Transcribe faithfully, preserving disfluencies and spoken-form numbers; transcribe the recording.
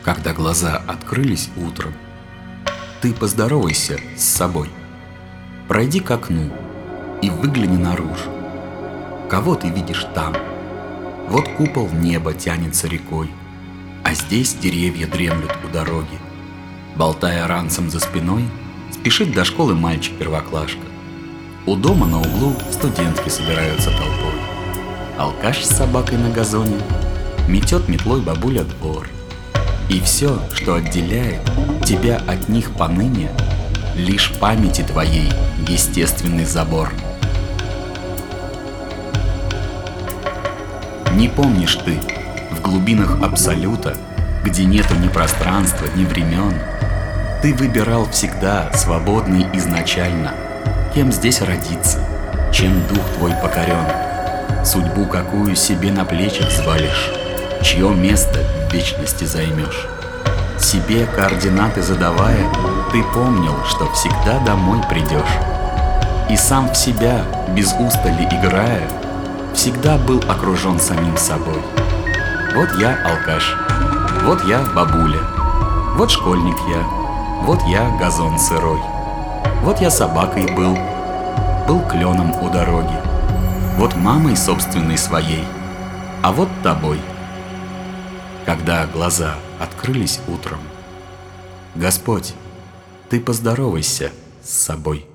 Когда глаза открылись утром, ты поздоровайся с собой. Пройди к окну и выгляни наружу. Кого ты видишь там? Вот купол неба тянется рекой, а здесь деревья дремлют у дороги. Болтая ранцем за спиной, спешит до школы мальчик-первоклашка. У дома на углу студентки собираются толпой. Алкаш с собакой на газоне метет метлой бабуля двор. И все, что отделяет тебя от них поныне, лишь памяти твоей естественный забор. Не помнишь ты, в глубинах абсолюта, где нету ни пространства, ни времен, ты выбирал всегда, свободный изначально, кем здесь родиться, чем дух твой покорен, судьбу какую себе на плечи взвалишь, чье место в вечности займешь. Себе координаты задавая, ты помнил, что всегда домой придешь. И сам в себя, без устали играя, всегда был окружен самим собой. Вот я алкаш, вот я бабуля, вот школьник я, вот я газон сырой, вот я собакой был, был кленом у дороги, вот мамой собственной своей, а вот тобой. Когда глаза открылись утром, Господь, ты поздоровайся с собой.